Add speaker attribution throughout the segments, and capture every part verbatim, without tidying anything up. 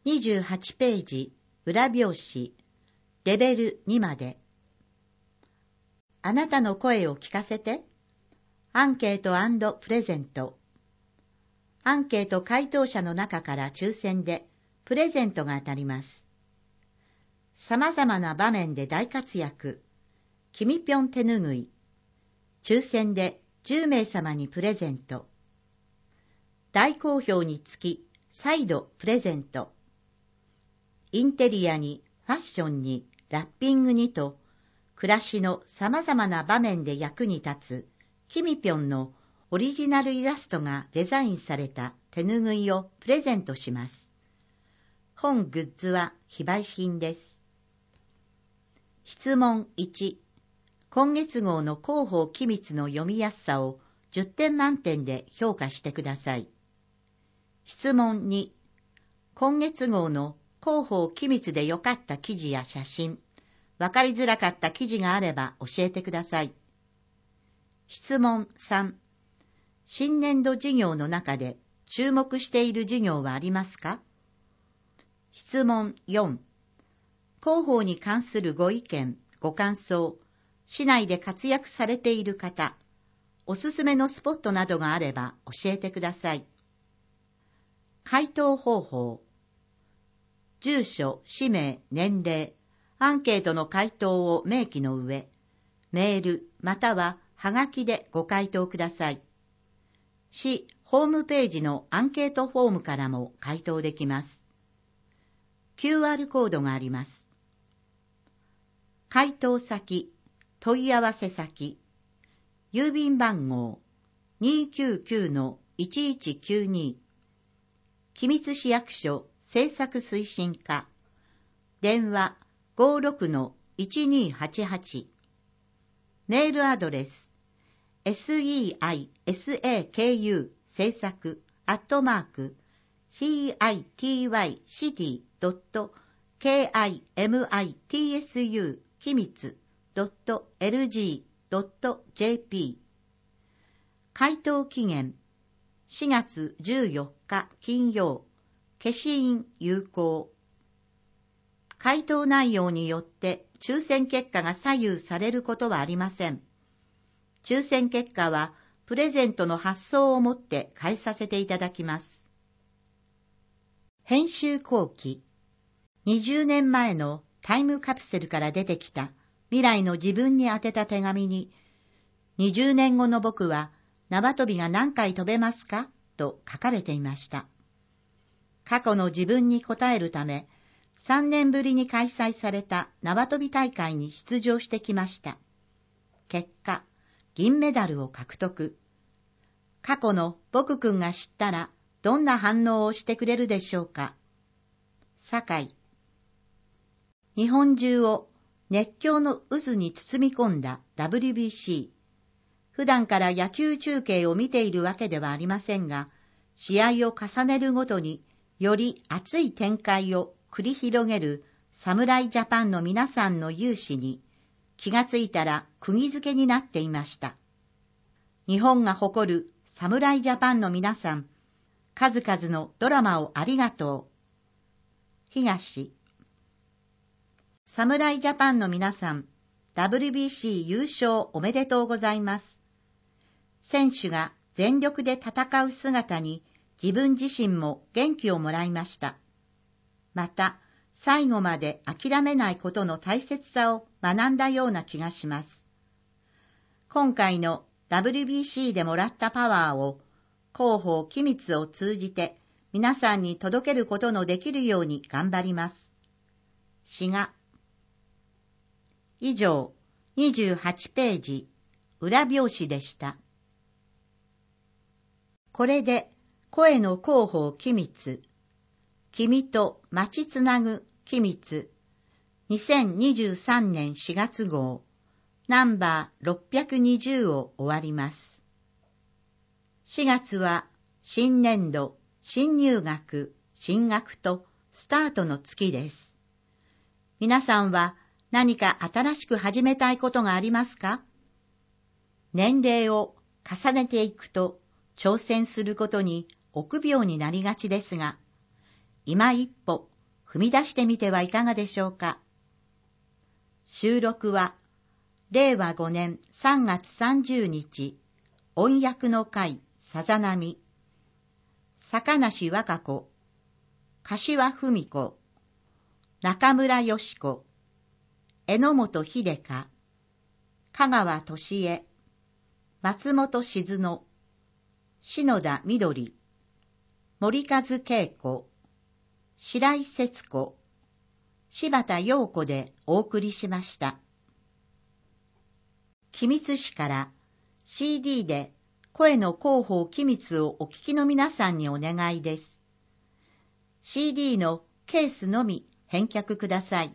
Speaker 1: にじゅうはちページ、裏表紙、レベルにまで。あなたの声を聞かせて。アンケート&プレゼント。アンケート回答者の中から抽選でプレゼントが当たります。様々な場面で大活躍。きみぴょん手ぬぐい。抽選でじゅうめいさまにプレゼント。大好評につき再度プレゼント。インテリアにファッションにラッピングにと暮らしの様々な場面で役に立つきみぴょんのオリジナルイラストがデザインされた手ぬぐいをプレゼントします。本グッズは非売品です。質問いち。今月号の広報機密の読みやすさをじゅってん満点で評価してください。質問に。今月号の広報機密で良かった記事や写真、わかりづらかった記事があれば教えてください。質問さん。新年度事業の中で注目している事業はありますか？質問よん。広報に関するご意見、ご感想、市内で活躍されている方、おすすめのスポットなどがあれば教えてください。回答方法。住所、氏名、年齢、アンケートの回答を明記の上、メールまたははがきでご回答ください。市ホームページのアンケートフォームからも回答できます。キューアール コードがあります。回答先、問い合わせ先、郵便番号 にーきゅうきゅうのいちいちきゅうに、君津市役所政策推進課、電話 ごーろくのいちにーはちはち、メールアドレス seisaku 政策アットマーク kitycity.kimitsu きみつ .lg.jp。 回答期限しがつじゅうよっか金曜、消印有効。回答内容によって抽選結果が左右されることはありません。抽選結果はプレゼントの発送をもって返させていただきます。編集後期。にじゅうねんまえのタイムカプセルから出てきた未来の自分に宛てた手紙に、にじゅうねんごの僕は縄跳びが何回飛べますかと書かれていました。過去の自分に答えるため、さんねんぶりに開催された縄跳び大会に出場してきました。結果、銀メダルを獲得。過去の僕くんが知ったらどんな反応をしてくれるでしょうか。堺。日本中を熱狂の渦に包み込んだ ダブリュービーシー。普段から野球中継を見ているわけではありませんが、試合を重ねるごとにより熱い展開を繰り広げる侍ジャパンの皆さんの勇姿に気がついたら釘付けになっていました。日本が誇る侍ジャパンの皆さん、数々のドラマをありがとう。東。侍ジャパンの皆さん、ダブリュービーシー 優勝おめでとうございます。選手が全力で戦う姿に自分自身も元気をもらいました。また、最後まで諦めないことの大切さを学んだような気がします。今回の ダブリュービーシー でもらったパワーを広報機密を通じて皆さんに届けることのできるように頑張ります。滋賀。以上、にじゅうはちページ、裏表紙でした。これで、声の広報機密、君と待ちつなぐ機密、にせんにじゅうさんねんしがつ号、ナンバーろっぴゃくにじゅうを終わります。しがつは、新年度、新入学、新学とスタートの月です。皆さんは何か新しく始めたいことがありますか？年齢を重ねていくと挑戦することに臆病になりがちですが、今一歩踏み出してみてはいかがでしょうか。収録は、れいわごねんさんがつさんじゅうにち、音訳の会さざなみ、坂梨和歌子、柏文子、中村よし子、榎本秀香、香川俊恵、松本静乃、篠田みどり、森和恵子、白井節子、柴田陽子でお送りしました。君津市から シーディー で声の広報君津をお聞きの皆さんにお願いです。シーディー のケースのみ返却ください。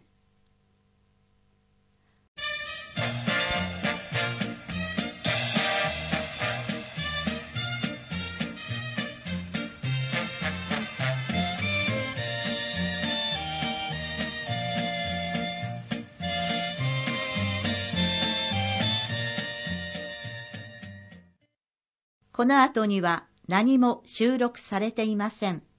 Speaker 1: この後には何も収録されていません。